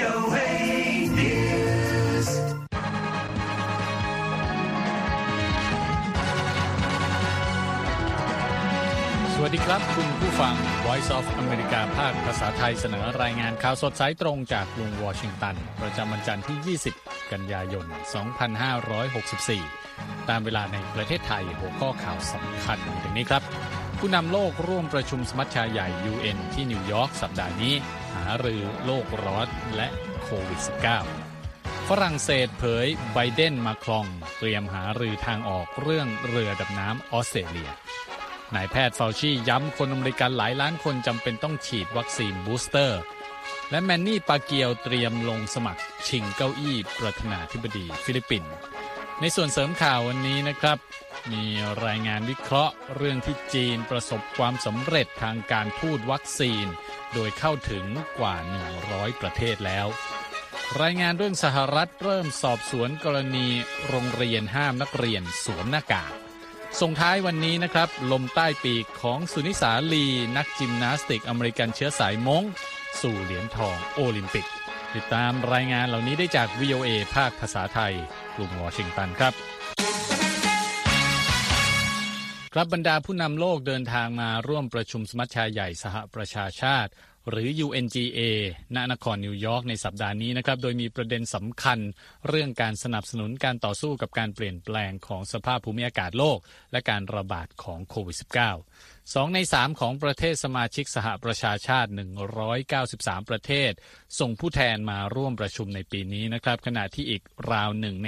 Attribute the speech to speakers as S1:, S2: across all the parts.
S1: VOA News
S2: สวัสดีครับคุณผู้ฟัง Voice of America ภาคภาษาไทยเสนอรายงานข่าวสดสายตรงจากกรุงวอชิงตันประจำวันจันทร์ที่ 20 กันยายน 2564 ตามเวลาในประเทศไทยหัวข้อข่าวสำคัญดังนี้ครับผู้นำโลกร่วมประชุมสมัชชาใหญ่ UN ที่นิวยอร์กสัปดาห์นี้หารือโลกร้อนและโควิด -19 ฝรั่งเศสเผยไบเดนมาครองเตรียมหารือทางออกเรื่องเรือดำน้ำออสเตรเลียนายแพทย์เฟาชีย้ำคนอเมริกันหลายล้านคนจำเป็นต้องฉีดวัคซีนบูสเตอร์และแมนนี่ปาเกียวเตรียมลงสมัครชิงเก้าอี้ประธานาธิบดีฟิลิปปินส์ในส่วนเสริมข่าววันนี้นะครับมีรายงานวิเคราะห์เรื่องที่จีนประสบความสำเร็จทางการทูตวัคซีนโดยเข้าถึงกว่า100ประเทศแล้วรายงานเรื่องสหรัฐเริ่มสอบสวนกรณีโรงเรียนห้ามนักเรียนสวมหน้ากากส่งท้ายวันนี้นะครับลมใต้ปีกของสุนิสาลีนักจิมนาสติกอเมริกันเชื้อสายม้งสู่เหรียญทองโอลิมปิกติดตามรายงานเหล่านี้ได้จาก VOA ภาคภาษาไทยกรุงวอชิงตันครับครับบรรดาผู้นำโลกเดินทางมาร่วมประชุมสมัชชาใหญ่สหประชาชาติหรือ UNGA ณนครนิวยอร์กในสัปดาห์นี้นะครับโดยมีประเด็นสำคัญเรื่องการสนับสนุนการต่อสู้กับการเปลี่ยนแปลงของสภาพภูมิอากาศโลกและการระบาดของโควิด -19 2 ใน 3 ของประเทศสมาชิกสหประชาชาติ193ประเทศส่งผู้แทนมาร่วมประชุมในปีนี้นะครับขณะที่อีกราว1 ใน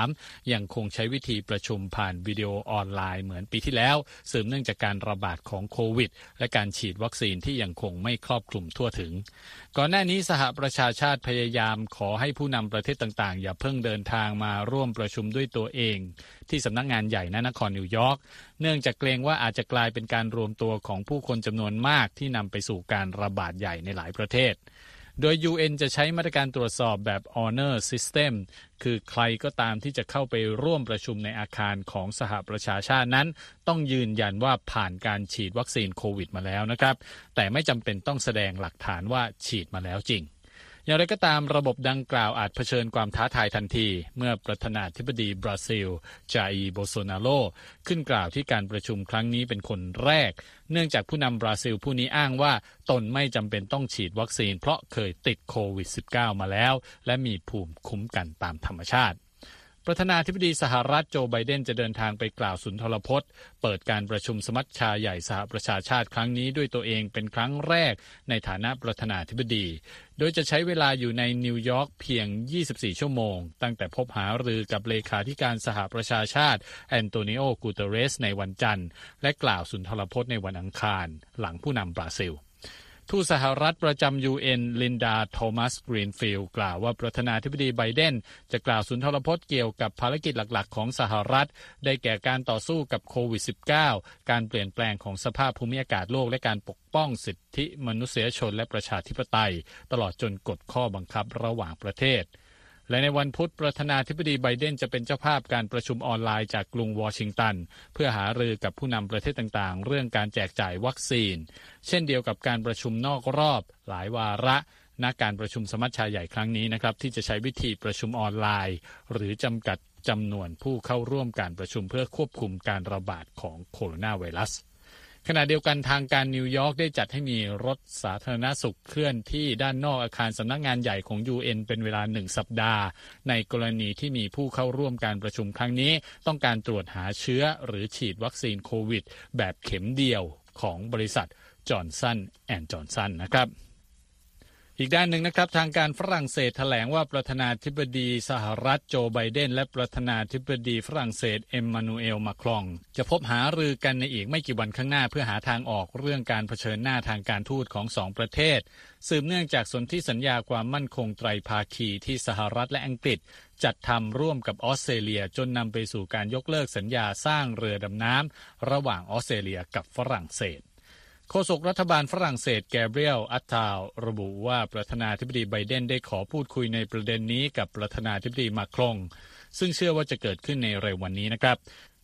S2: 3ยังคงใช้วิธีประชุมผ่านวิดีโอออนไลน์เหมือนปีที่แล้วสืบเนื่องจากการระบาดของโควิดและการฉีดวัคซีนที่ยังคงไม่ครอบคลุมทั่วถึงก่อนหน้านี้สหประชาชาติพยายามขอให้ผู้นำประเทศต่างๆอย่าเพิ่งเดินทางมาร่วมประชุมด้วยตัวเองที่สำนักงานใหญ่ณนครนิวยอร์กเนื่องจากเกรงว่าอาจจะกลายเป็นการรวมตัวของผู้คนจำนวนมากที่นำไปสู่การระบาดใหญ่ในหลายประเทศโดย UN จะใช้มาตรการตรวจสอบแบบ Honor System คือใครก็ตามที่จะเข้าไปร่วมประชุมในอาคารของสหประชาชาตินั้นต้องยืนยันว่าผ่านการฉีดวัคซีนโควิดมาแล้วนะครับแต่ไม่จำเป็นต้องแสดงหลักฐานว่าฉีดมาแล้วจริงอย่างไรก็ตามระบบดังกล่าวอาจเผชิญความท้าทายทันทีเมื่อประธานาธิบดีบราซิลจาอิร์โบโซนาโรขึ้นกล่าวที่การประชุมครั้งนี้เป็นคนแรกเนื่องจากผู้นำบราซิลผู้นี้อ้างว่าตนไม่จำเป็นต้องฉีดวัคซีนเพราะเคยติดโควิด -19 มาแล้วและมีภูมิคุ้มกันตามธรรมชาติประธานาธิบดีสหรัฐโจไบเดนจะเดินทางไปกล่าวสุนทรพจน์เปิดการประชุมสมัชชาใหญ่สหประชาชาติครั้งนี้ด้วยตัวเองเป็นครั้งแรกในฐานะประธานาธิบดีโดยจะใช้เวลาอยู่ในนิวยอร์กเพียง24ชั่วโมงตั้งแต่พบหารือกับเลขาธิการสหประชาชาติแอนโตนิโอ กูเตเรสในวันจันทร์และกล่าวสุนทรพจน์ในวันอังคารหลังผู้นำบราซิลทูตสหรัฐประจำ UN ลินดา โทมัส กรีนฟิลด์กล่าวว่าประธานาธิบดีไบเดนจะกล่าวสุนทรพจน์เกี่ยวกับภารกิจหลักๆของสหรัฐได้แก่การต่อสู้กับโควิด -19 การเปลี่ยนแปลงของสภาพภูมิอากาศโลกและการปกป้องสิทธิมนุษยชนและประชาธิปไตยตลอดจนกฎข้อบังคับระหว่างประเทศและในวันพุธประธานาธิบดีไบเดนจะเป็นเจ้าภาพการประชุมออนไลน์จากกรุงวอชิงตันเพื่อหารือกับผู้นำประเทศต่างๆเรื่องการแจกจ่ายวัคซีนเช่นเดียวกับการประชุมนอกรอบหลายวาระณการประชุมสมัชชาใหญ่ครั้งนี้นะครับที่จะใช้วิธีประชุมออนไลน์หรือจำกัดจำนวนผู้เข้าร่วมการประชุมเพื่อควบคุมการระบาดของโคโรนาไวรัสขณะเดียวกันทางการนิวยอร์กได้จัดให้มีรถสาธารณสุขเคลื่อนที่ด้านนอกอาคารสำนักงานใหญ่ของ UN เป็นเวลา1 สัปดาห์ในกรณีที่มีผู้เข้าร่วมการประชุมครั้งนี้ต้องการตรวจหาเชื้อหรือฉีดวัคซีนโควิดแบบเข็มเดียวของบริษัทจอห์นสันแอนด์จอห์นสันนะครับอีกด้านหนึ่งนะครับทางการฝรั่งเศสแถลงว่าประธานาธิบดีสหรัฐโจไบเดนและประธานาธิบดีฝรั่งเศสเอ็มมานูเอลมาครองจะพบหารือกันในอีกไม่กี่วันข้างหน้าเพื่อหาทางออกเรื่องการเผชิญหน้าทางการทูตของ2ประเทศสืบเนื่องจากสนธิสัญญาความมั่นคงไตรภาคีที่สหรัฐและอังกฤษจัดทำร่วมกับออสเตรเลียจนนำไปสู่การยกเลิกสัญญาสร้างเรือดำน้ำระหว่างออสเตรเลียกับฝรั่งเศสโฆษกรัฐบาลฝรั่งเศสแกเบรียล อัตตาลระบุว่าประธานาธิบดีไบเดนได้ขอพูดคุยในประเด็นนี้กับประธานาธิบดีมาครงซึ่งเชื่อว่าจะเกิดขึ้นในเร็ววันนี้นะครับ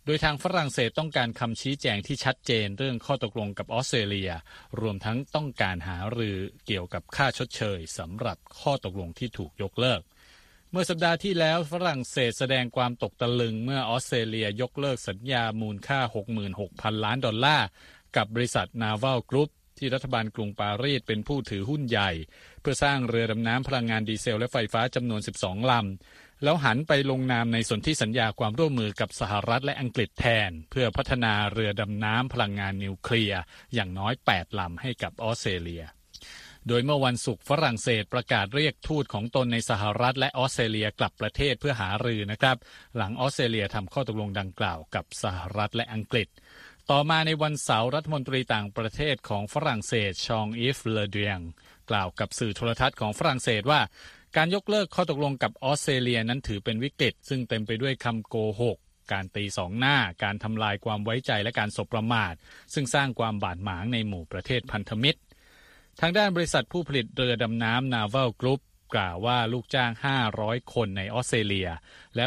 S2: โดยทางฝรั่งเศสต้องการคำชี้แจงที่ชัดเจนเรื่องข้อตกลงกับออสเตรเลียรวมทั้งต้องการหารือเกี่ยวกับค่าชดเชยสำหรับข้อตกลงที่ถูกยกเลิกเมื่อสัปดาห์ที่แล้วฝรั่งเศสแสดงความตกตะลึงเมื่อออสเตรเลียยกเลิกสัญญามูลค่า 66,000 ล้านดอลลาร์กับบริษัท Naval Group ที่รัฐบาลกรุงปารีสเป็นผู้ถือหุ้นใหญ่เพื่อสร้างเรือดำน้ำพลังงานดีเซลและไฟฟ้าจำนวน 12 ลำแล้วหันไปลงนามในสนธิสัญญาความร่วมมือกับสหรัฐและอังกฤษแทนเพื่อพัฒนาเรือดำน้ำพลังงานนิวเคลียร์อย่างน้อย 8 ลำให้กับออสเตรเลียโดยเมื่อวันศุกร์ฝรั่งเศสประกาศเรียกทูตของตนในสหรัฐและออสเตรเลียกลับประเทศเพื่อหารือนะครับหลังออสเตรเลียทำข้อตกลงดังกล่าวกับสหรัฐและอังกฤษต่อมาในวันเสาร์รัฐมนตรีต่างประเทศของฝรั่งเศสชองอีฟเลเดียงกล่าวกับสื่อโทรทัศน์ของฝรั่งเศสว่าการยกเลิกข้อตกลงกับออสเตรเลียนั้นถือเป็นวิกฤตซึ่งเต็มไปด้วยคำโกหกการตีสองหน้าการทำลายความไว้ใจและการสบประมาทซึ่งสร้างความบาดหมางในหมู่ประเทศพันธมิตรทางด้านบริษัทผู้ผลิตเรือดำน้ำ Naval Group กล่าวว่าลูกจ้าง500คนในออสเตรเลียและ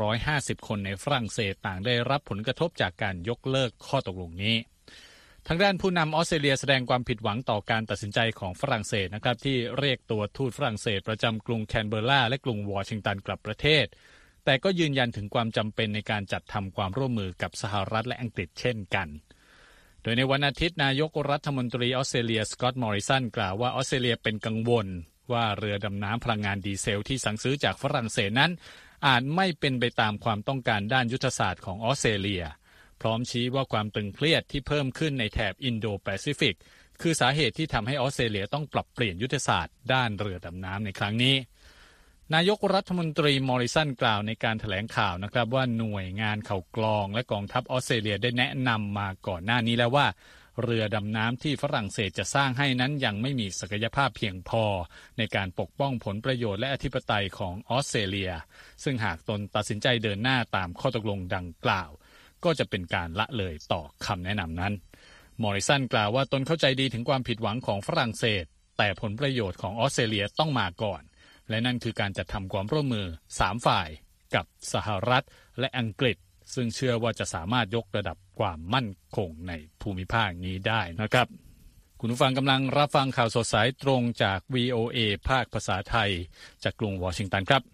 S2: 650คนในฝรั่งเศสต่างได้รับผลกระทบจากการยกเลิกข้อตกลงนี้ทางด้านผู้นำออสเตรเลียแสดงความผิดหวังต่อการตัดสินใจของฝรั่งเศสนะครับที่เรียกตัวทูตฝรั่งเศสประจำกรุงแคนเบอร์ราและกรุงวอชิงตันกลับประเทศแต่ก็ยืนยันถึงความจำเป็นในการจัดทำความร่วมมือกับสหรัฐและอังกฤษเช่นกันโดยในวันอาทิตย์นายกรัฐมนตรีออสเตรเลียสกอตต์มอริสันกล่าวว่าออสเตรเลียเป็นกังวลว่าเรือดำน้ำพลังงานดีเซลที่สั่งซื้อจากฝรั่งเศสนั้นอาจไม่เป็นไปตามความต้องการด้านยุทธศาสตร์ของออสเตรเลียพร้อมชี้ว่าความตึงเครียดที่เพิ่มขึ้นในแถบอินโดแปซิฟิกคือสาเหตุที่ทำให้ออสเตรเลียต้องปรับเปลี่ยนยุทธศาสตร์ด้านเรือดำน้ำในครั้งนี้นายกรัฐมนตรีมอริสันกล่าวในการแถลงข่าวนะครับว่าหน่วยงานข่าวกรองและกองทัพออสเตรเลียได้แนะนำมาก่อนหน้านี้แล้วว่าเรือดำน้ำที่ฝรั่งเศสจะสร้างให้นั้นยังไม่มีศักยภาพเพียงพอในการปกป้องผลประโยชน์และอธิปไตยของออสเตรเลียซึ่งหากตนตัดสินใจเดินหน้าตามข้อตกลงดังกล่าวก็จะเป็นการละเลยต่อคำแนะนำนั้นมอริสันกล่าวว่าตนเข้าใจดีถึงความผิดหวังของฝรั่งเศสแต่ผลประโยชน์ของออสเตรเลียต้องมาก่อนและนั่นคือการจัดทำความร่วมมือ3ฝ่ายกับสหรัฐและอังกฤษซึ่งเชื่อว่าจะสามารถยกระดับความมั่นคงในภูมิภาคนี้ได้นะครับคุณผู้ฟังกำลังรับฟังข่าวสดสายตรงจาก VOA ภาคภาษาไทยจากกรุงวอชิงตันครับ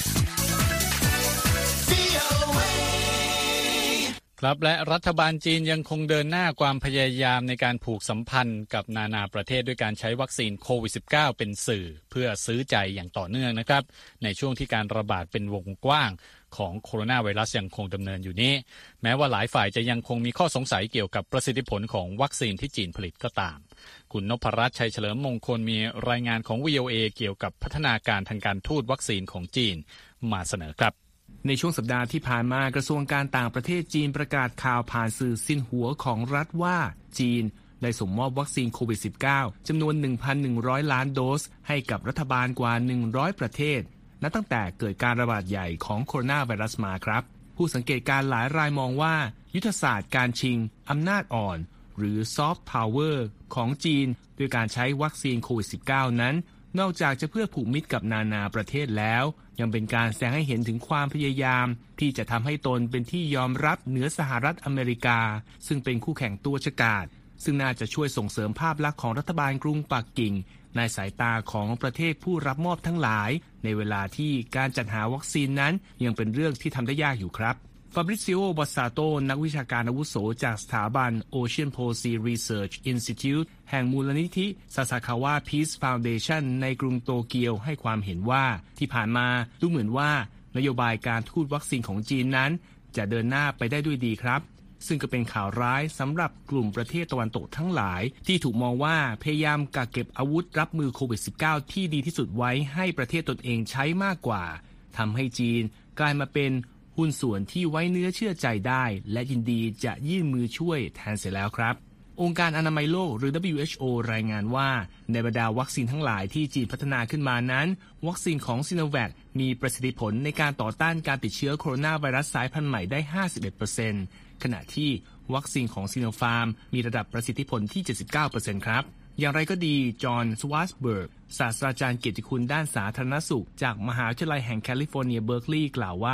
S2: ครับและรัฐบาลจีนยังคงเดินหน้าความพยายามในการผูกสัมพันธ์กับนานาประเทศด้วยการใช้วัคซีนโควิด -19 เป็นสื่อเพื่อซื้อใจอย่างต่อเนื่องนะครับในช่วงที่การระบาดเป็นวงกว้างของโคโรนาไวรัสยังคงดำเนินอยู่นี้แม้ว่าหลายฝ่ายจะยังคงมีข้อสงสัยเกี่ยวกับประสิทธิผลของวัคซีนที่จีนผลิตก็ตามคุณนพรัตน์ชัยเฉลิมมงคลมีรายงานของ VOA เกี่ยวกับพัฒนาการทางการทูตวัคซีนของจีนมาเสนอครับ
S3: ในช่วงสัปดาห์ที่ผ่านมากระทรวงการต่างประเทศจีนประกาศข่าวผ่านสื่อซินหัวของรัฐว่าจีนได้ส่งมอบวัคซีนโควิด -19 จำนวน 1,100 ล้านโดสให้กับรัฐบาลกว่า100ประเทศนับตั้งแต่เกิดการระบาดใหญ่ของโคโรนาไวรัสมาครับผู้สังเกตการหลายรายมองว่ายุทธศาสตร์การชิงอำนาจอ่อนหรือซอฟต์พาวเวอร์ของจีนด้วยการใช้วัคซีนโควิด -19 นั้นนอกจากจะเพื่อผูกมิตรกับนานาประเทศแล้วยังเป็นการแสดงให้เห็นถึงความพยายามที่จะทำให้ตนเป็นที่ยอมรับเหนือสหรัฐอเมริกาซึ่งเป็นคู่แข่งตัวฉกาจซึ่งน่าจะช่วยส่งเสริมภาพลักษณ์ของรัฐบาลกรุงปักกิ่งในสายตาของประเทศผู้รับมอบทั้งหลายในเวลาที่การจัดหาวัคซีนนั้นยังเป็นเรื่องที่ทำได้ยากอยู่ครับฟาบริซิโอ บอสซาโตนักวิชาการอาวุโสจากสถาบัน Ocean Policy Research Institute แห่งมูลนิธิซาซาคาวะ Peace Foundation ในกรุงโตเกียวให้ความเห็นว่าที่ผ่านมาดูเหมือนว่านโยบายการทูตวัคซีนของจีนนั้นจะเดินหน้าไปได้ด้วยดีครับซึ่งก็เป็นข่าวร้ายสำหรับกลุ่มประเทศตะวันตกทั้งหลายที่ถูกมองว่าพยายามกักเก็บอาวุธรับมือโควิด -19 ที่ดีที่สุดไว้ให้ประเทศตนเองใช้มากกว่าทำให้จีนกลายมาเป็นหุ้นส่วนที่ไว้เนื้อเชื่อใจได้และยินดีจะยื่นมือช่วยแทนเสียแล้วครับองค์การอนามัยโลกหรือ WHO รายงานว่าในบรรดาวัคซีนทั้งหลายที่จีนพัฒนาขึ้นมานั้นวัคซีนของซิโนแวคมีประสิทธิผลในการต่อต้านการติดเชื้อโคโรนาไวรัสสายพันธุ์ใหม่ได้ 51% ขณะที่วัคซีนของซิโนฟาร์มมีระดับประสิทธิผลที่ 79% ครับอย่างไรก็ดีจอห์น สวาร์ซเบิร์กศาสตราจารย์เกียรติคุณด้านสาธารณสุขจากมหาวิทยาลัยแห่งแคลิฟอร์เนียเบิร์กลีย์กล่าวว่า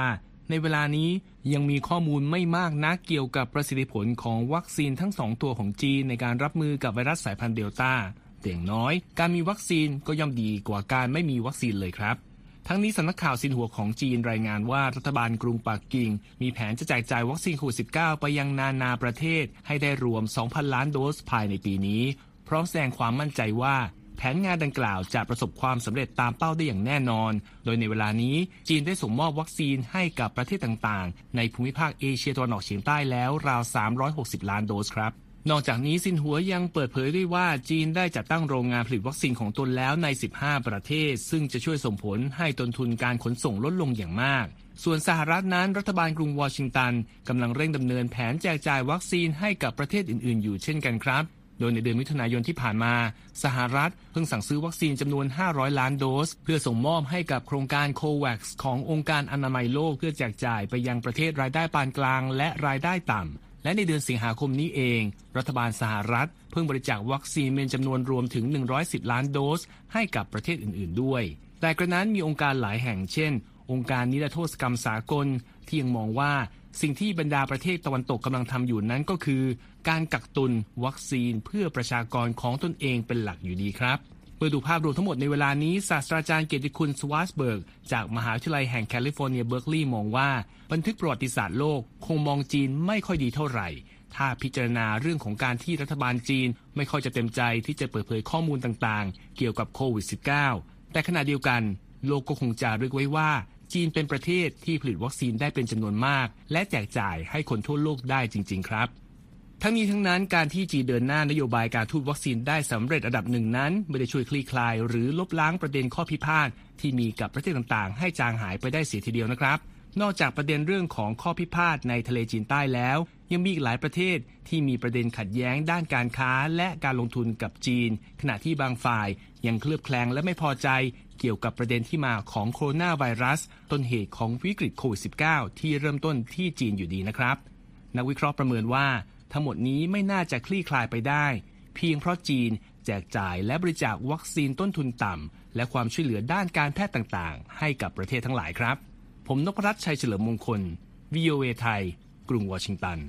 S3: ในเวลานี้ยังมีข้อมูลไม่มากนักเกี่ยวกับประสิทธิผลของวัคซีนทั้ง2ตัวของจีนในการรับมือกับไวรัสสายพันธุ์เดลต้าแต่อย่างน้อยการมีวัคซีนก็ย่อมดีกว่าการไม่มีวัคซีนเลยครับทั้งนี้สำนักข่าวซินหัวของจีนรายงานว่ารัฐบาลกรุงปักกิ่งมีแผนจะแจกจ่ายวัคซีนโควิด -19 ไปยังนานาประเทศให้ได้รวม 2,000 ล้านโดสภายในปีนี้พร้อมแสดงความมั่นใจว่าแผนงานดังกล่าวจะประสบความสำเร็จตามเป้าได้อย่างแน่นอนโดยในเวลานี้จีนได้ส่งมอบวัคซีนให้กับประเทศต่างๆในภูมิภาคเอเชียตะวันออกเฉียงใต้แล้วราว 360 ล้านโดสครับนอกจากนี้ซินหัวยังเปิดเผยด้วยว่าจีนได้จัดตั้งโรงงานผลิตวัคซีนของตนแล้วใน 15 ประเทศซึ่งจะช่วยส่งผลให้ต้นทุนการขนส่งลดลงอย่างมากส่วนสหรัฐนั้นรัฐบาลกรุงวอชิงตันกำลังเร่งดำเนินแผนแจกจ่ายวัคซีนให้กับประเทศอื่นๆอยู่เช่นกันครับโดยในเดือนมิถุนายนที่ผ่านมาสหรัฐเพิ่งสั่งซื้อวัคซีนจำนวน500ล้านโดสเพื่อส่งมอบให้กับโครงการโควาคซ์ขององค์การอนามัยโลกเพื่อแจกจ่ายไปยังประเทศรายได้ปานกลางและรายได้ต่ำและในเดือนสิงหาคมนี้เองรัฐบาลสหรัฐเพิ่งบริจาควัคซีนเป็นจำนวนรวมถึง110ล้านโดสให้กับประเทศอื่นๆด้วยแต่กระนั้นมีองค์การหลายแห่งเช่นองค์การนิรโทษกรรมสากลที่ยังมองว่าสิ่งที่บรรดาประเทศตะวันตกกำลังทำอยู่นั้นก็คือการกักตุนวัคซีนเพื่อประชากรของตนเองเป็นหลักอยู่ดีครับเมื่อดูภาพรวมทั้งหมดในเวลานี้ศาสตราจารย์เกียรติคุณสวาสเบิร์กจากมหาวิทยาลัยแห่งแคลิฟอร์เนียเบิร์กลีย์มองว่าบันทึกประวัติศาสตร์โลกคงมองจีนไม่ค่อยดีเท่าไหร่ถ้าพิจารณาเรื่องของการที่รัฐบาลจีนไม่ค่อยจะเต็มใจที่จะเปิดเผยข้อมูลต่างๆเกี่ยวกับโควิด -19 แต่ขณะเดียวกันโลกก็คงจะรึกไว้ว่าจีนเป็นประเทศที่ผลิตวัคซีนได้เป็นจำนวนมากและแจกจ่ายให้คนทั่วโลกได้จริงๆครับทั้งนี้ทั้งนั้นการที่จีนเดินหน้านโยบายการทูตวัคซีนได้สำเร็จระดับหนึ่งนั้นไม่ได้ช่วยคลี่คลายหรือลบล้างประเด็นข้อพิพาทที่มีกับประเทศต่างๆให้จางหายไปได้เสียทีเดียวนะครับนอกจากประเด็นเรื่องของข้อพิพาทในทะเลจีนใต้แล้วยังมีอีกหลายประเทศที่มีประเด็นขัดแย้งด้านการค้าและการลงทุนกับจีนขณะที่บางฝ่ายยังเคลือบแคลงและไม่พอใจเกี่ยวกับประเด็นที่มาของโคโรนาไวรัสต้นเหตุของวิกฤตโควิด -19 ที่เริ่มต้นที่จีนอยู่ดีนะครับนักวิเคราะห์ประเมินว่าทั้งหมดนี้ไม่น่าจะคลี่คลายไปได้เพียงเพราะจีนแจกจ่ายและบริจาควัคซีนต้นทุนต่ำและความช่วยเหลือด้านการแพทย์ต่างๆให้กับประเทศทั้งหลายครับผมนพรัตน์ชัยเฉลิมมงคล VOA ไทยกรุงวอชิงตัน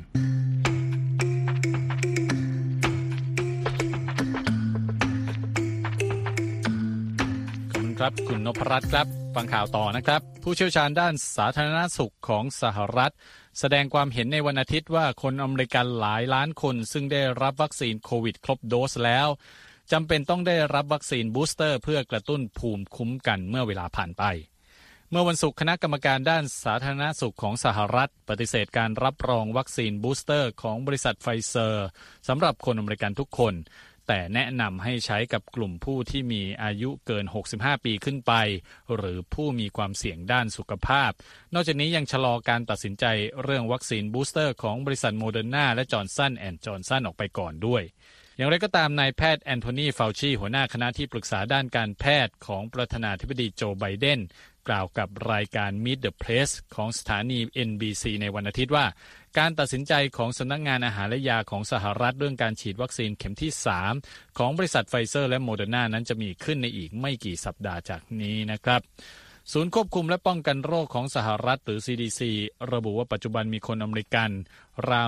S2: ครับคุณนพรัตน์ครับฟังข่าวต่อนะครับผู้เชี่ยวชาญด้านสาธารณสุขของสหรัฐแสดงความเห็นในวันอาทิตย์ว่าคนอเมริกันหลายล้านคนซึ่งได้รับวัคซีนโควิดครบโดสแล้วจำเป็นต้องได้รับวัคซีนบูสเตอร์เพื่อกระตุ้นภูมิคุ้มกันเมื่อเวลาผ่านไปเมื่อวันศุกร์คณะกรรมการด้านสาธารณสุขของสหรัฐปฏิเสธการรับรองวัคซีนบูสเตอร์ของบริษัทไฟเซอร์สำหรับคนอเมริกันทุกคนแต่แนะนำให้ใช้กับกลุ่มผู้ที่มีอายุเกิน65ปีขึ้นไปหรือผู้มีความเสี่ยงด้านสุขภาพนอกจากนี้ยังชะลอการตัดสินใจเรื่องวัคซีนบูสเตอร์ของบริษัทโมเดอร์นาและจอห์นสันแอนด์จอห์นสันออกไปก่อนด้วยอย่างไรก็ตามนายแพทย์แอนโทนีฟาวชีหัวหน้าคณะที่ปรึกษาด้านการแพทย์ของประธานาธิบดีโจไบเดนกล่าวกับรายการ Meet the Press ของสถานี NBC ในวันอาทิตย์ว่าการตัดสินใจของสำนักงานอาหารและยาของสหรัฐเรื่องการฉีดวัคซีนเข็มที่3ของบริษัทไฟเซอร์และโมเดอร์นานั้นจะมีขึ้นในอีกไม่กี่สัปดาห์จากนี้นะครับศูนย์ควบคุมและป้องกันโรคของสหรัฐหรือ CDC ระบุว่าปัจจุบันมีคนอเมริกันราว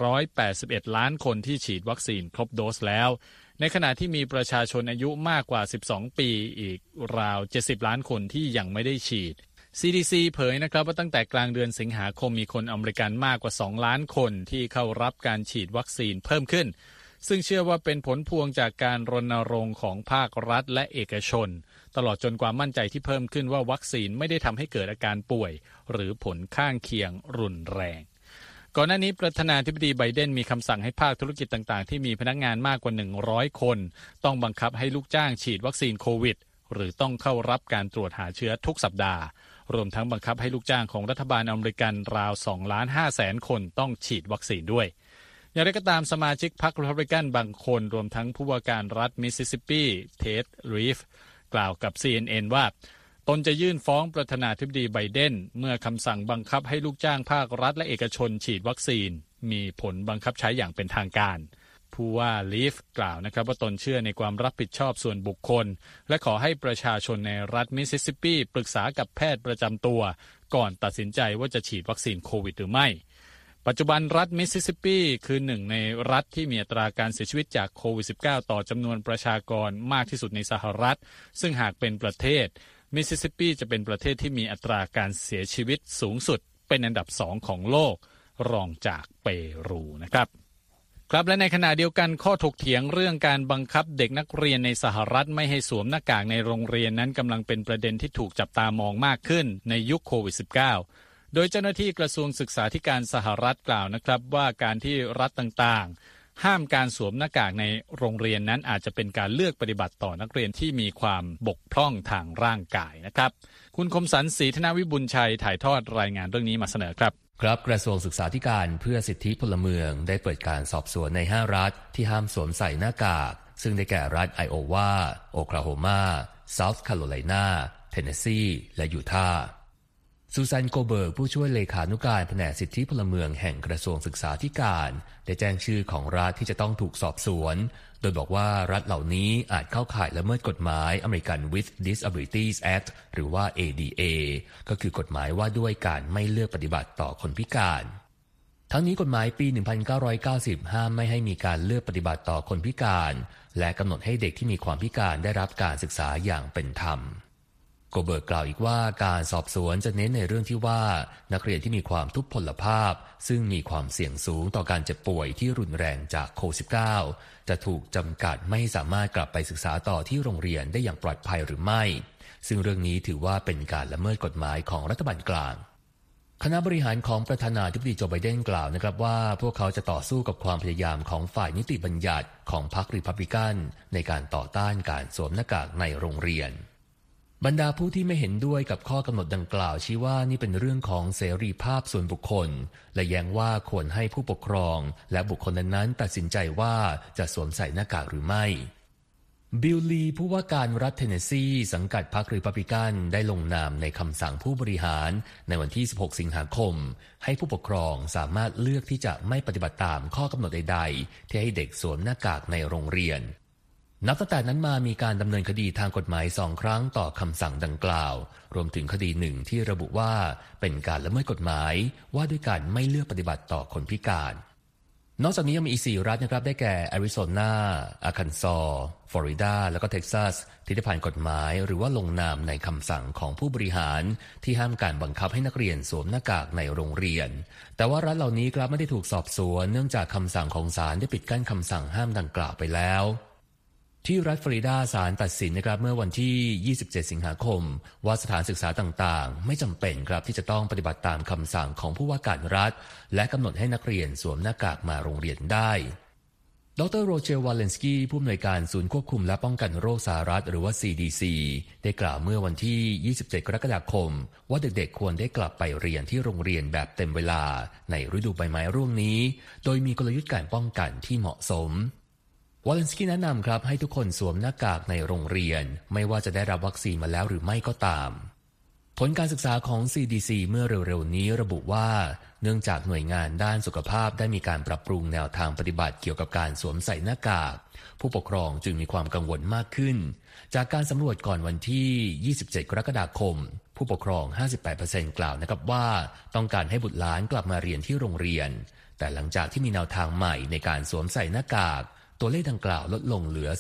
S2: 181ล้านคนที่ฉีดวัคซีนครบโดสแล้วในขณะที่มีประชาชนอายุมากกว่า12ปีอีกราว70ล้านคนที่ยังไม่ได้ฉีด CDC เผยนะครับว่าตั้งแต่กลางเดือนสิงหาคมมีคนอเมริกันมากกว่า2ล้านคนที่เข้ารับการฉีดวัคซีนเพิ่มขึ้นซึ่งเชื่อว่าเป็นผลพวงจากการรณรงค์ของภาครัฐและเอกชนตลอดจนความมั่นใจที่เพิ่มขึ้นว่าวัคซีนไม่ได้ทำให้เกิดอาการป่วยหรือผลข้างเคียงรุนแรงก่อนหน้านี้ประธานาธิบดีไบเดนมีคำสั่งให้ภาคธุรกิจต่างๆที่มีพนักงานมากกว่า100คนต้องบังคับให้ลูกจ้างฉีดวัคซีนโควิดหรือต้องเข้ารับการตรวจหาเชื้อทุกสัปดาห์รวมทั้งบังคับให้ลูกจ้างของรัฐบาลอเมริกันราว 2.5 แสนคนต้องฉีดวัคซีนด้วยอย่างไรก็ตามสมาชิกพรรครีพับลิกันบางคนรวมทั้งผู้ว่าการรัฐมิสซิสซิปปีเท็ด รีฟกล่าวกับ CNN ว่าตนจะยื่นฟ้องประธานาธิบดีไบเดนเมื่อคำสั่งบังคับให้ลูกจ้างภาครัฐและเอกชนฉีดวัคซีนมีผลบังคับใช้อย่างเป็นทางการผู้ว่าลีฟกล่าวนะครับว่าตนเชื่อในความรับผิดชอบส่วนบุคคลและขอให้ประชาชนในรัฐมิสซิสซิปปีปรึกษากับแพทย์ประจำตัวก่อนตัดสินใจว่าจะฉีดวัคซีนโควิดหรือไม่ปัจจุบันรัฐมิสซิสซิปปีคือหนึ่งในรัฐที่มีอัตราการเสียชีวิตจากโควิด -19 ต่อจำนวนประชากรมากที่สุดในสหรัฐซึ่งหากเป็นประเทศมิสซิสซิปปีจะเป็นประเทศที่มีอัตราการเสียชีวิตสูงสุดเป็นอันดับ2ของโลกรองจากเปรูนะครับครับและในขณะเดียวกันข้อถกเถียงเรื่องการบังคับเด็กนักเรียนในสหรัฐไม่ให้สวมหน้ากากในโรงเรียนนั้นกำลังเป็นประเด็นที่ถูกจับตามองมากขึ้นในยุคโควิด -19 โดยเจ้าหน้าที่กระทรวงศึกษาธิการสหรัฐกล่าวนะครับว่าการที่รัฐต่างๆห้ามการสวมหน้ากากในโรงเรียนนั้นอาจจะเป็นการเลือกปฏิบัติต่อนักเรียนที่มีความบกพร่องทางร่างกายนะครับคุณคมสันต์ ศรีธนวิบุญชัยถ่ายทอดรายงานเรื่องนี้มาเสนอครับ
S4: ครับกระทรวงศึกษาธิการเพื่อสิทธิพลเมืองได้เปิดการสอบสวนใน5รัฐที่ห้ามสวมใส่หน้ากากซึ่งได้แก่รัฐไอโอวาโอคลาโฮมาเซาท์แคโรไลนาเทนเนสซีและยูทาห์ซูซานโกเบิร์กผู้ช่วยเลขานุการแผนกสิทธิพลเมืองแห่งกระทรวงศึกษาธิการได้แจ้งชื่อของรัฐที่จะต้องถูกสอบสวนโดยบอกว่ารัฐเหล่านี้อาจเข้าข่ายละเมิดกฎหมาย American with Disabilities Act หรือว่า ADA ก็คือกฎหมายว่าด้วยการไม่เลือกปฏิบัติต่อคนพิการทั้งนี้กฎหมายปี 1990 ห้ามไม่ให้มีการเลือกปฏิบัติต่อคนพิการและกำหนดให้เด็กที่มีความพิการได้รับการศึกษาอย่างเป็นธรรมโกเบิร์กกล่าวอีกว่าการสอบสวนจะเน้นในเรื่องที่ว่านักเรียนที่มีความทุพพลภาพซึ่งมีความเสี่ยงสูงต่อการเจ็บป่วยที่รุนแรงจากโควิด -19 จะถูกจำกัดไม่สามารถกลับไปศึกษาต่อที่โรงเรียนได้อย่างปลอดภัยหรือไม่ซึ่งเรื่องนี้ถือว่าเป็นการละเมิดกฎหมายของรัฐบาลกลางคณะบริหารของประธานาธิบดีโจไบเดนกล่าวนะครับว่าพวกเขาจะต่อสู้กับความพยายามของฝ่ายนิติบัญญัติของพรรครีพับลิกันในการต่อต้านการสวมหน้ากากในโรงเรียนบรรดาผู้ที่ไม่เห็นด้วยกับข้อกำหนดดังกล่าวชี้ว่านี่เป็นเรื่องของเสรีภาพส่วนบุคคลและแย้งว่าควรให้ผู้ปกครองและบุคคลนั้นตัดสินใจว่าจะสวมใส่หน้ากากหรือไม่บิลลีผู้ว่าการรัฐเทนเนสซีสังกัดพรรครีพับลิกันได้ลงนามในคำสั่งผู้บริหารในวันที่ 16 สิงหาคมให้ผู้ปกครองสามารถเลือกที่จะไม่ปฏิบัติตามข้อกำหนดใดๆที่ให้เด็กสวมหน้ากากในโรงเรียนนับตั้งแต่นั้นมามีการดำเนินคดีทางกฎหมาย2 ครั้งต่อคำสั่งดังกล่าวรวมถึงคดีหนึ่งที่ระบุว่าเป็นการละเมิดกฎหมายว่าด้วยการไม่เลือกปฏิบัติต่อคนพิการนอกจากนี้ยังมีอีก4 รัฐนะครับได้แก่แอริโซนาอาคันซอสฟลอริดาและก็เท็กซัสที่ได้ผ่านกฎหมายหรือว่าลงนามในคำสั่งของผู้บริหารที่ห้ามการบังคับให้นักเรียนสวมหน้ากากในโรงเรียนแต่ว่ารัฐเหล่านี้ครับไม่ได้ถูกสอบสวนเนื่องจากคำสั่งของศาลได้ปิดกั้นคำสั่งห้ามดังกล่าวไปแล้วที่รัฐฟลอริดาศาลตัดสินนะครับเมื่อวันที่ 27 สิงหาคมว่าสถานศึกษาต่างๆไม่จำเป็นครับที่จะต้องปฏิบัติตามคำสั่งของผู้ว่าการรัฐและกำหนดให้นักเรียนสวมหน้ากากมาโรงเรียนได้ดร.โรเจล วาเลนสกี้ผู้อำนวยการศูนย์ควบคุมและป้องกันโรคสหรัฐหรือว่า CDC ได้กล่าวเมื่อวันที่ 27 กรกฎาคมว่าเด็กๆควรได้กลับไปเรียนที่โรงเรียนแบบเต็มเวลาในฤดูใบไม้ร่วงนี้โดยมีกลยุทธ์การป้องกันที่เหมาะสมวาเลนสกี้แนะนำครับให้ทุกคนสวมหน้ากากในโรงเรียนไม่ว่าจะได้รับวัคซีนมาแล้วหรือไม่ก็ตามผลการศึกษาของ CDC เมื่อเร็วๆนี้ระบุว่าเนื่องจากหน่วยงานด้านสุขภาพได้มีการปรับปรุงแนวทางปฏิบัติเกี่ยวกับการสวมใส่หน้ากากผู้ปกครองจึงมีความกังวลมากขึ้นจากการสำรวจก่อนวันที่ 27 กรกฎาคมผู้ปกครอง 58% กล่าวนะครับว่าต้องการให้บุตรหลานกลับมาเรียนที่โรงเรียนแต่หลังจากที่มีแนวทางใหม่ในการสวมใส่หน้ากากตัวเลขดังกล่าวลดลงเหลือ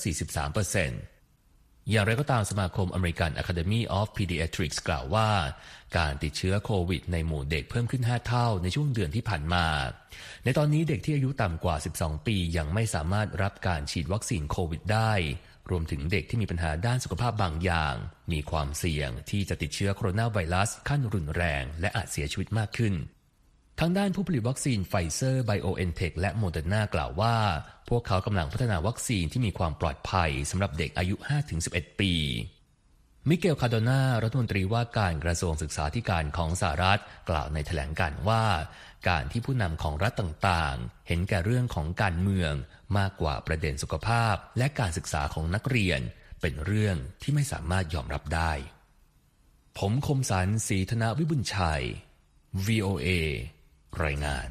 S4: 43% อย่างไรก็ตามสมาคม American Academy of Pediatrics กล่าวว่าการติดเชื้อโควิดในหมู่เด็กเพิ่มขึ้น5 เท่าในช่วงเดือนที่ผ่านมาในตอนนี้เด็กที่อายุต่ำกว่า12 ปียังไม่สามารถรับการฉีดวัคซีนโควิดได้รวมถึงเด็กที่มีปัญหาด้านสุขภาพบางอย่างมีความเสี่ยงที่จะติดเชื้อโคโรนาไวรัสขั้นรุนแรงและอาจเสียชีวิตมากขึ้นทางด้านผู้ผลิตวัคซีนไฟเซอร์ BioNTech และโมเดอร์นากล่าวว่าพวกเขากำลังพัฒนาวัคซีนที่มีความปลอดภัยสำหรับเด็กอายุ 5-11 ปีมิเกล คาโดนารัฐมนตรีว่าการกระทรวงศึกษาธิการของสหรัฐกล่าวในแถลงการณ์ว่าการที่ผู้นำของรัฐต่างๆเห็นแก่เรื่องของการเมืองมากกว่าประเด็นสุขภาพและการศึกษาของนักเรียนเป็นเรื่องที่ไม่สามารถยอมรับได้ผมคมสันต์ ศรีธนวิบุญชัย VOAรายงาน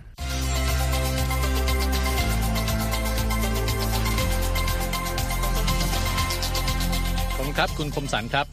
S2: ผมครับคุณคมสันต์ครับ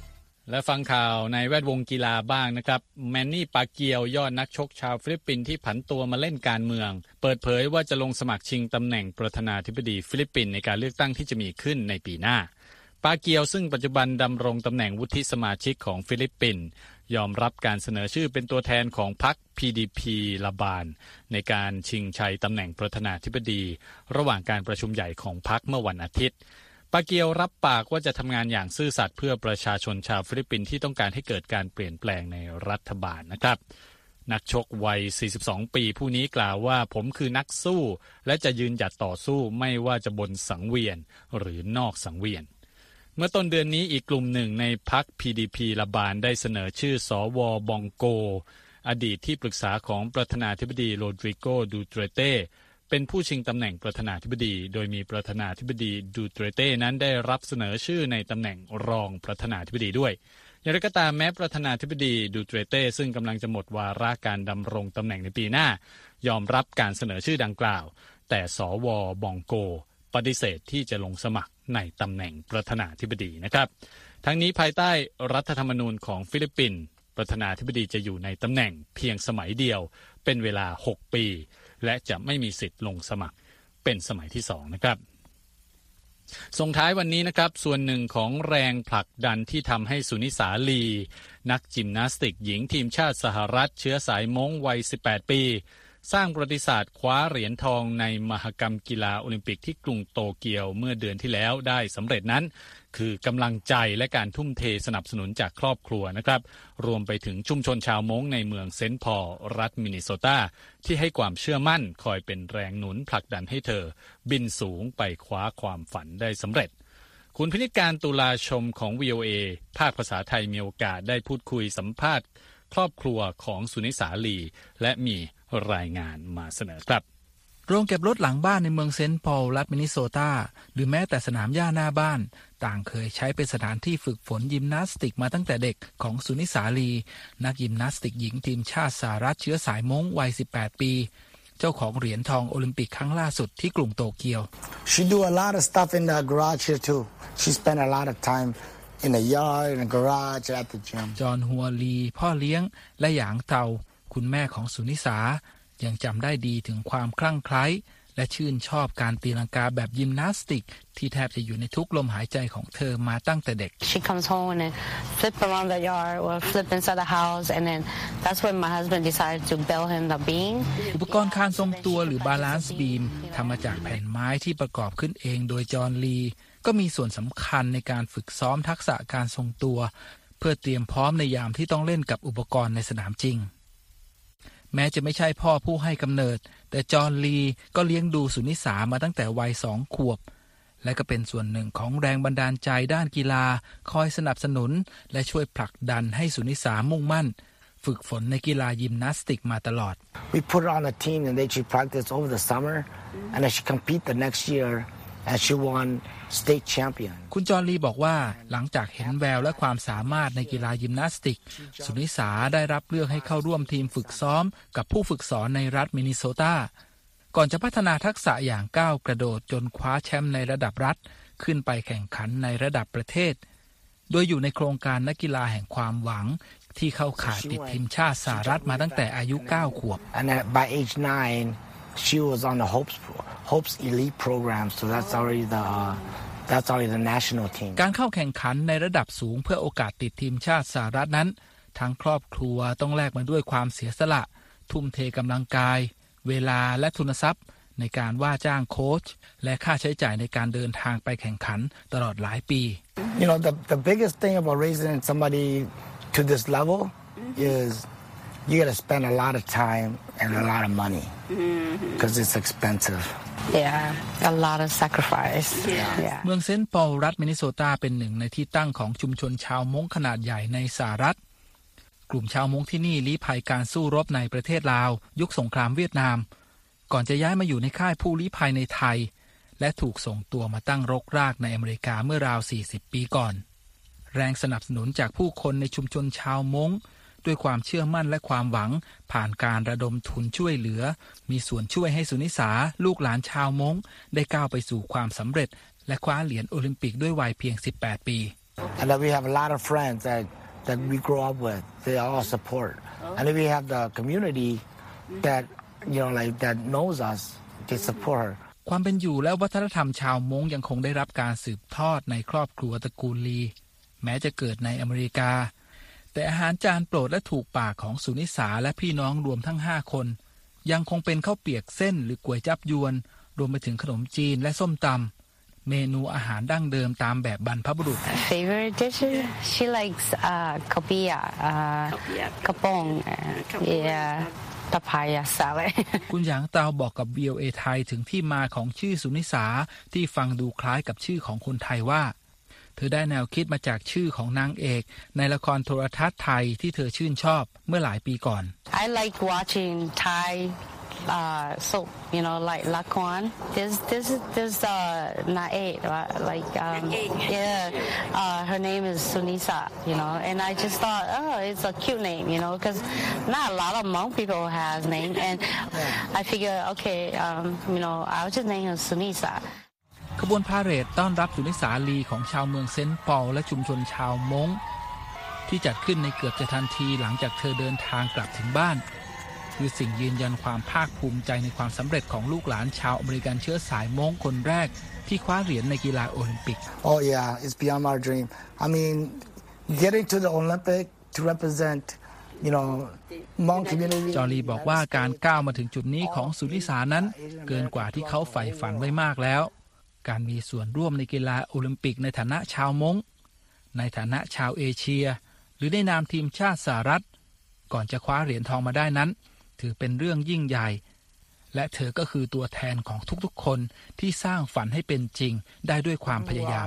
S2: และฟังข่าวในแวดวงกีฬาบ้างนะครับแมนนี่ปาเกียวยอดนักชกชาวฟิลิปปินส์ที่ผันตัวมาเล่นการเมืองเปิดเผยว่าจะลงสมัครชิงตำแหน่งประธานาธิบดีฟิลิปปินส์ในการเลือกตั้งที่จะมีขึ้นในปีหน้าปาเกียวซึ่งปัจจุบันดำรงตำแหน่งวุฒิสมาชิกของฟิลิปปินส์ยอมรับการเสนอชื่อเป็นตัวแทนของพรรค PDP ลาบานในการชิงชัยตำแหน่งประธานาธิบดีระหว่างการประชุมใหญ่ของพรรคเมื่อวันอาทิตย์ปาเกียวรับปากว่าจะทำงานอย่างซื่อสัตย์เพื่อประชาชนชาวฟิลิปปินส์ที่ต้องการให้เกิดการเปลี่ยนแปลงในรัฐบาลนะครับนักชกวัย 42 ปีผู้นี้กล่าวว่าผมคือนักสู้และจะยืนหยัดต่อสู้ไม่ว่าจะบนสังเวียนหรือนอกสังเวียนเมื่อต้นเดือนนี้อีกกลุ่มหนึ่งในพรรค PDP ลาบานได้เสนอชื่อสว.บองโกอดีตที่ปรึกษาของประธานาธิบดีโรดริโก ดูเตเต้เป็นผู้ชิงตำแหน่งประธานาธิบดีโดยมีประธานาธิบดีดูเตเต้นั้นได้รับเสนอชื่อในตำแหน่งรองประธานาธิบดีด้วยอย่างไรก็ตามแม้ประธานาธิบดีดูเตเต้ซึ่งกำลังจะหมดวาระการดำรงตำแหน่งในปีหน้ายอมรับการเสนอชื่อดังกล่าวแต่สว.บองโกปฏิเสธที่จะลงสมัครในตำแหน่งประธานาธิบดีนะครับทั้งนี้ภายใต้รัฐธรรมนูญของฟิลิปปินส์ประธานาธิบดีจะอยู่ในตำแหน่งเพียงสมัยเดียวเป็นเวลา6ปีและจะไม่มีสิทธิ์ลงสมัครเป็นสมัยที่2นะครับส่งท้ายวันนี้นะครับส่วนหนึ่งของแรงผลักดันที่ทำให้สุนิสาลีนักยิมนาสติกหญิงทีมชาติสหรัฐเชื้อสายม้งวัย18ปีสร้างประวัติศาสตร์คว้าเหรียญทองในมหกรรมกีฬาโอลิมปิกที่กรุงโตเกียวเมื่อเดือนที่แล้วได้สำเร็จนั้นคือกำลังใจและการทุ่มเทสนับสนุนจากครอบครัวนะครับรวมไปถึงชุมชนชาวม้งในเมืองเซนต์พอลล์รัฐมินนิโซตาที่ให้ความเชื่อมั่นคอยเป็นแรงหนุนผลักดันให้เธอบินสูงไปคว้าความฝันได้สำเร็จคุณพินิจการตุลาชมของ VOA ภาคภาษาไทยมีโอกาสได้พูดคุยสัมภาษณ์ครอบครัวของสุนิสาลีและมีรายงานมาเสนอครับ
S5: โรงเก็บรถหลังบ้านในเมืองเซนต์พอลล์รัฐมินนิโซตาหรือแม้แต่สนามหญ้าหน้าบ้านต่างเคยใช้เป็นสถานที่ฝึกฝนยิมนาสติกมาตั้งแต่เด็กของสุนิสาลีนักยิมนาสติกหญิงทีมชาติสหรัฐเชื้อสายม้งวัย18ปีเจ้าของเหรียญทองโอลิมปิกครั้งล่าสุดที่กรุงโตเกียว
S6: She do a lot of stuff in the garage here too. She spend a lot of time in the yard, in the garage, at the gym.
S5: จอห์นฮัวลีพ่อเลี้ยงและหยางเตาคุณแม่ของสุนิสายังจำได้ดีถึงความคลั่งไคล้และชื่นชอบการตีลังกาแบบยิมนาสติกที่แทบจะอยู่ในทุกลมหายใจของเธอมาตั้งแต่เด็ก
S7: She comes home and flip around the yard or flip inside the house and then that's when my husband decided to build him the beam
S5: อุปกรณ์คานทรงตัวหรือบาลานซ์บีมทำมาจากแผ่นไม้ที่ประกอบขึ้นเองโดยจอห์นลีก็มีส่วนสำคัญในการฝึกซ้อมทักษะการทรงตัวเพื่อเตรียมพร้อมในยามที่ต้องเล่นกับอุปกรณ์ในสนามจริงแม้จะไม่ใช่พ่อผู้ให้กำเนิดแต่จอห์นลีก็เลี้ยงดูสุนิสามาตั้งแต่วัย2 ขวบและก็เป็นส่วนหนึ่งของแรงบันดาลใจด้านกีฬาคอยสนับสนุนและช่วยผลักดันให้สุนิสามุ่งมั่นฝึกฝนในกีฬายิมนาสติกมาตลอด
S6: We put her on a team and then she practiced over the summer and then she compete the next year and she won state champion
S5: คุณจอห์นลีบอกว่าหลังจากเห็นแววและความสามารถในกีฬายิมนาสติกสุนิสาได้รับเลือกให้เข้าร่วมทีมฝึกซ้อมกับผู้ฝึกสอนในรัฐมินนิโซตาก่อนจะพัฒนาทักษะอย่างก้าวกระโดดจนคว้าแชมป์ในระดับรัฐขึ้นไปแข่งขันในระดับประเทศโดยอยู่ในโครงการนักกีฬาแห่งความหวังที่เข้าข่ายติดทีมชาติสหรัฐมาตั้งแต่อายุ9 ขวบ
S6: and by age 9 she was on the Hopes Elite program so that's already the national team
S5: การเข้าแข่งขันในระดับสูงเพื่อโอกาสติดทีมชาติสหรัฐนั้นทั้งครอบครัวต้องแลกมาด้วยความเสียสละทุ่มเทกำลังกายเวลาและทุนทรัพย์ในการว่าจ้างโค้ชและค่าใช้จ่ายในการเดินทางไปแข่งขันตลอดหลายปี
S6: You know the biggest thing about raising somebody to this level is you got to spend a lot of time and a lot of money because it's expensive.
S7: Yeah, a lot of sacrifice. Yeah.
S5: เมืองเซนต์พอลล์รัฐมินนิโซตาเป็นหนึ่งในที่ตั้งของชุมชนชาวม้งขนาดใหญ่ในสหรัฐกลุ่มชาวม้งที่นี่ลี้ภัยการสู้รบในประเทศลาวยุคสงครามเวียดนามก่อนจะย้ายมาอยู่ในค่ายผู้ลี้ภัยในไทยและถูกส่งตัวมาตั้งรกรากในอเมริกาเมื่อราว40 ปีก่อนแรงสนับสนุนจากผู้คนในชุมชนชาวม้งด้วยความเชื่อมั่นและความหวังผ่านการระดมทุนช่วยเหลือมีส่วนช่วยให้สุนิสาลูกหลานชาวม้งได้ก้าวไปสู่ความสำเร็จและคว้าเหรียญโอลิมปิกด้วยวัยเพียง18 ปี
S6: and then we have a lot of friends that we grow up with. They all support, and then we have the community that like that knows us. They support.
S5: ความเป็นอยู่และวัฒนธรรมชาวม้งยังคงได้รับการสืบทอดในครอบครัวตระกูลลีแม้จะเกิดในอเมริกาแต่อาหารจานโปรดและถูกปากของสุนิสาและพี่น้องรวมทั้ง5คนยังคงเป็นข้าวเปียกเส้นหรือก๋วยจั๊บยวนรวมไปถึงขนมจีนและส้มตำเมนูอาหารดั้งเดิมตามแบบบรรพบุรุษ
S7: Favorite dishes? She likes kapia, kapong, papaya salad.
S5: คุณหยางเตาบอกกับ VOA ไทยถึงที่มาของชื่อสุนิสาที่ฟังดูคล้ายกับชื่อของคนไทยว่าเธอได้แนวคิดมาจากชื่อของนางเอกในละครโทรทัศน์ไทยที่เธอชื่นชอบเมื่อหลายปีก่อน
S7: I like watching Thai soap, like Lakwan. There's Nae, like her name is Sunisa, and I just thought, it's a cute name, because not a lot of Hmong people has name, and I figured, okay, I'll just name her Sunisa.
S5: ขบวนพาเหรดต้อนรับสุนิสาลีของชาวเมืองเซนต์ปอลและชุมชนชาวม้งที่จัดขึ้นในเกือบจะทันทีหลังจากเธอเดินทางกลับถึงบ้านคือสิ่งยืนยันความภาคภูมิใจในความสำเร็จของลูกหลานชาวอเมริกันเชื้อสายม้งคนแรกที่คว้าเหรียญในกีฬาโอลิมปิก
S6: Oh yeah, it's beyond our dream. I mean, getting to the Olympic to represent, Hmong community.
S5: จอรีบอกว่าการก้าวมาถึงจุดนี้ของสุนิสานั้นเกินกว่าที่เขาใฝ่ฝันไว้มากแล้วการมีส่วนร่วมในกีฬาโอลิมปิกในฐานะชาวม้งในฐานะชาวเอเชียหรือในนามทีมชาติสหรัฐก่อนจะคว้าเหรียญทองมาได้นั้นถือเป็นเรื่องยิ่งใหญ่และเธอก็คือตัวแทนของทุกๆคนที่สร้างฝันให้เป็นจริงได้ด้วยความพยายาม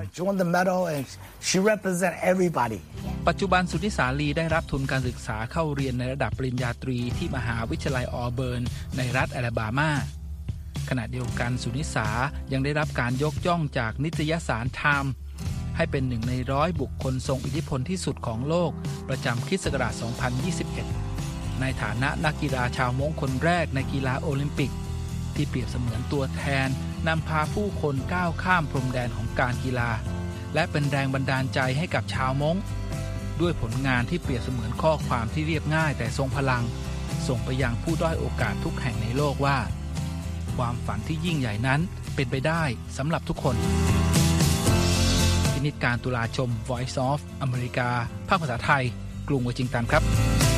S5: ปัจจุบันสุนิสาลีได้รับทุนการศึกษาเข้าเรียนในระดับปริญญาตรีที่มหาวิทยาลัยออเบิร์นในรัฐอลาบามาขณะเดียวกันสุนิสายังได้รับการยกย่องจากนิตยสารไทม์ให้เป็น1 ใน 100บุคคลทรงอิทธิพลที่สุดของโลกประจำคริสต์ศักราช 2021 ในฐานะนักกีฬาชาวม้งคนแรกในกีฬาโอลิมปิกที่เปรียบเสมือนตัวแทนนำพาผู้คนก้าวข้ามพรมแดนของการกีฬาและเป็นแรงบันดาลใจให้กับชาวม้งด้วยผลงานที่เปรียบเสมือนข้อความที่เรียบง่ายแต่ทรงพลังส่งไปยังผู้ด้อยโอกาสทุกแห่งในโลกว่าความฝันที่ยิ่งใหญ่นั้นเป็นไปได้สำหรับทุกคนพินิจการตุลาชม Voice of อเมริกาภาคภาษาไทยกรุงวอชิงตันครับ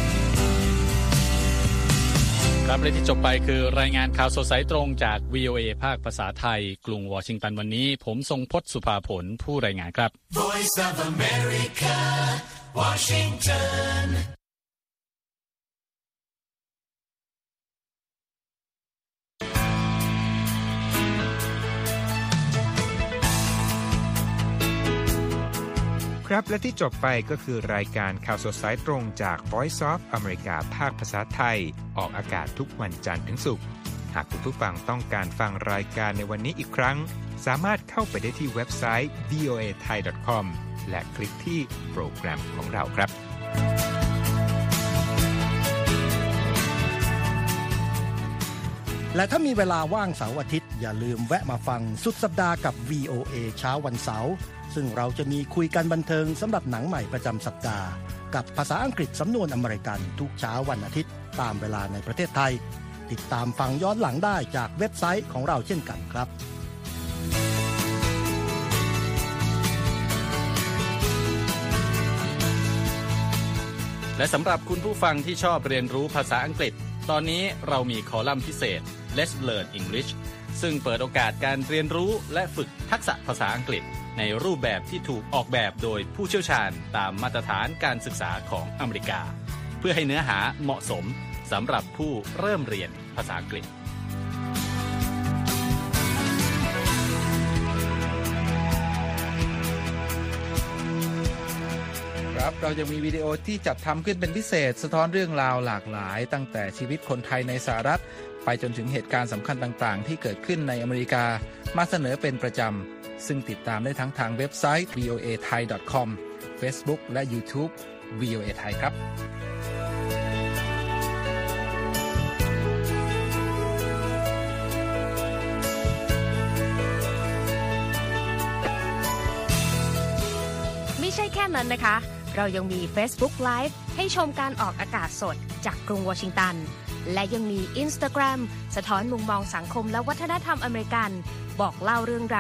S2: ครับและที่จบไปคือรายงานข่าวสดสายตรงจาก VOA ภาคภาษาไทยกรุงวอชิงตันวันนี้ผมทรงพจน์สุภาผลผู้รายงานครับ
S1: Voice of America, Washington
S8: ครับและที่จบไปก็คือรายการข่าวสดสายตรงจาก Voice of America ภาคภาษาไทยออกอากาศทุกวันจันทร์ถึงศุกร์หากคุณผู้ฟังต้องการฟังรายการในวันนี้อีกครั้งสามารถเข้าไปได้ที่เว็บไซต์ voathai.com และคลิกที่โปรแกรมของเราครับ
S9: และถ้ามีเวลาว่างเสาร์อาทิตย์อย่าลืมแวะมาฟังสุดสัปดาห์กับ VOA เช้าวันเสาร์ซึ่งเราจะมีคุยกันบันเทิงสำหรับหนังใหม่ประจำสัปดาห์กับภาษาอังกฤษสำนวนอเมริกันทุกเช้าวันอาทิตย์ตามเวลาในประเทศไทยติดตามฟังย้อนหลังได้จากเว็บไซต์ของเราเช่นกันครับ
S2: และสำหรับคุณผู้ฟังที่ชอบเรียนรู้ภาษาอังกฤษตอนนี้เรามีคอลัมน์พิเศษ Let's Learn English ซึ่งเปิดโอกาสการเรียนรู้และฝึกทักษะภาษาอังกฤษในรูปแบบที่ถูกออกแบบโดยผู้เชี่ยวชาญตามมาตรฐานการศึกษาของอเมริกาเพื่อให้เนื้อหาเหมาะสมสำหรับผู้เริ่มเรียนภาษาอังกฤษ
S5: ครับเราจะมีวิดีโอที่จัดทำขึ้นเป็นพิเศษสะท้อนเรื่องราวหลากหลายตั้งแต่ชีวิตคนไทยในสหรัฐไปจนถึงเหตุการณ์สำคัญต่างๆที่เกิดขึ้นในอเมริกามาเสนอเป็นประจำซึ่งติดตามได้ทั้งทางเว็บไซต์ voathai.com Facebook และ YouTube VOA Thai ครับ
S10: ใช่แค่นั้นนะคะเรายังมี Facebook Live ให้ชมการออกอากาศสดจากกรุงวอชิงตันและยังมี Instagram สะท้อนมุมมองสังคมและวัฒนธรรมอเมริกันบอกเล่าเรื่องราว